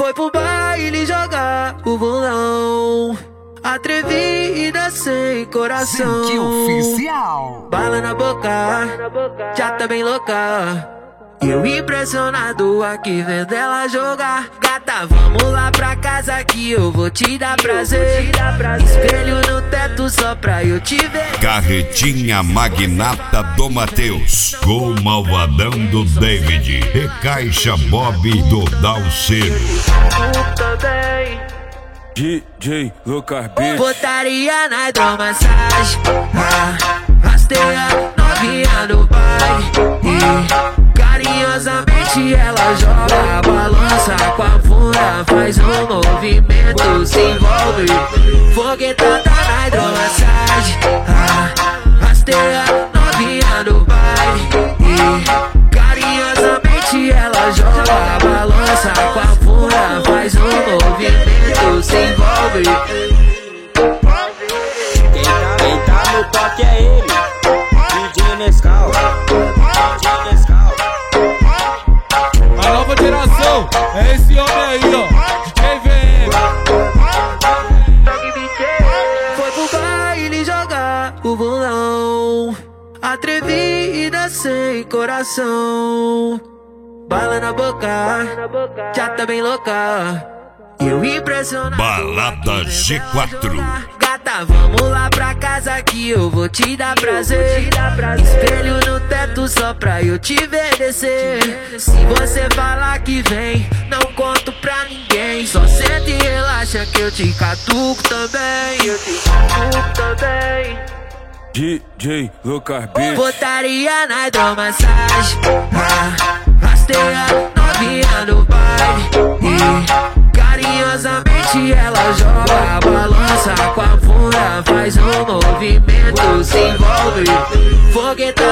Foi pro baile jogar o bolão, atrevida sem coração. Zenque Oficial. Bala na boca, já tá bem louca. Eu impressionado aqui vendo ela jogar. Gata, vamos lá pra casa que eu vou te dar prazer. Espelho no teto só pra eu te ver. Carretinha magnata do Matheus, com malvadão do David, Recaixa Bob do Dalceiro. DJ Lucas Beach. Botaria na hidromassagem, rasteia novinha no baile. Carinhosamente ela joga, balança com a funda, faz um movimento, se envolve. Foguetada na hidromassagem, rasteia novinha no baile. Carinhosamente ela joga, balança com a funda, faz um movimento, se envolve. Quem tá no toque é ele, DJ Nescau. A nova geração é esse homem aí, ó, DJ VM. Foi pro baile jogar o bolão, atrevida sem coração. Bala na boca, já tá bem louca. Eu impressionado. Balada G4. Gata, vamos lá pra casa que eu vou te dar prazer. Espelho no teto só pra eu te ver descer. Se você falar que vem, não conto pra ninguém. Só senta e relaxa que eu te catuco também. Eu te catuco também. DJ Lucas Beach. Botaria na hidromassagem, rasteia novinha no baile. Carinhosamente ela joga, balança com a funda, faz um movimento, se envolve. Fogueta